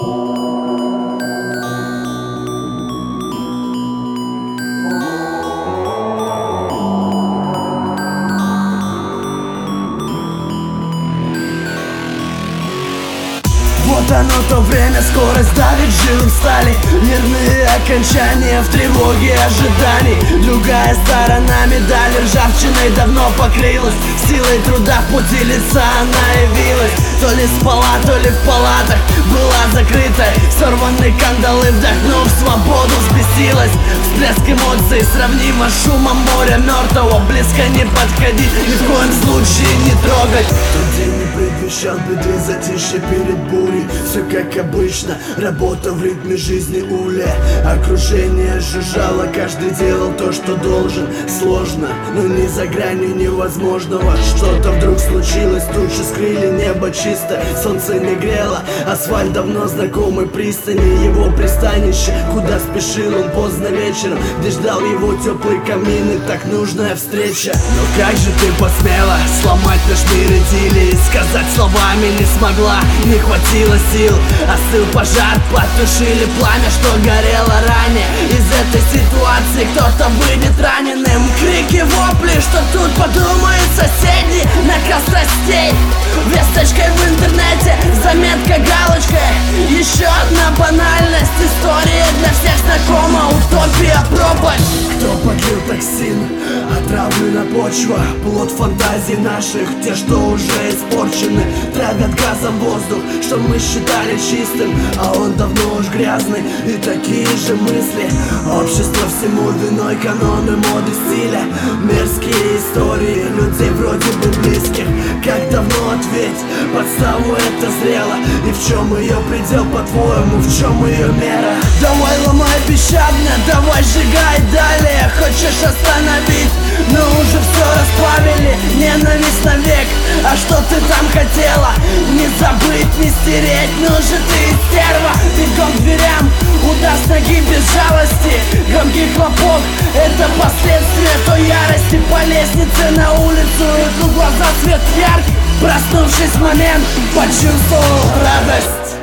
Вот оно то время, скорость давит жилы стали. Нервные окончания в тревоге ожиданий. Другая сторона медали ржавчиной давно покрылась. Силой труда в пути лица она явилась. То ли спала, то ли в палатах была закрыта. Сорванные кандалы, вдохнув свободу, взбесилась. Всплеск эмоций сравнимо с шумом моря мертвого. Близко не подходить, ни в коем случае не трогать. Тот день не предвещал беды, затишье перед бурей. Все как обычно, работа в ритме жизни уля. Окружение жужжало, каждый делал то, что должен. Сложно, но не за гранью невозможного. Что-то вдруг случилось, тучи скрыли небо чисто. Солнце не грело, асфальт давно знакомый пристани. Его пристанище, куда спешил он поздно вечером, где ждал его теплый камин и так нужная встреча. Но как же ты посмела сломать наш мир идиллии? Сказать словами не смогла, не хватило сил. Остыл пожар, потушили пламя, что горело ранее. Из этой ситуации кто-то выйдет раненым. Крики, вопли, что тут подумают соседи. Накал страстей, весточкой в интернете, заметка галочкой. Еще одна банальность, история для всех знакома. Утопия, пропасть. Кто подлил токсин? Отравлена почва, плод фантазий наших. Те, что уже испорчены, травят газом воздух, что мы считали чистым, а он давно уж грязный. И такие же мысли. Общество всему виной, каноны моды стиля. Мерзкие истории людей вроде бы близких. Как давно ответь, подставу это зрело. И в чем ее предел, по-твоему, в чем ее мера? Давай ломай пощадно, давай сжигай далее. Хочешь остановить, но уже все расплавили. Ненависть навек, а что ты там хотела? Не забыть, не стереть, ну же ты стерва. Бегом к дверям, удар с ноги без жалости. Громкий хлопок, это последствия той ярости. По лестнице на улицу идут глаза, свет яркий. Проснувшись в момент, почувствовал радость.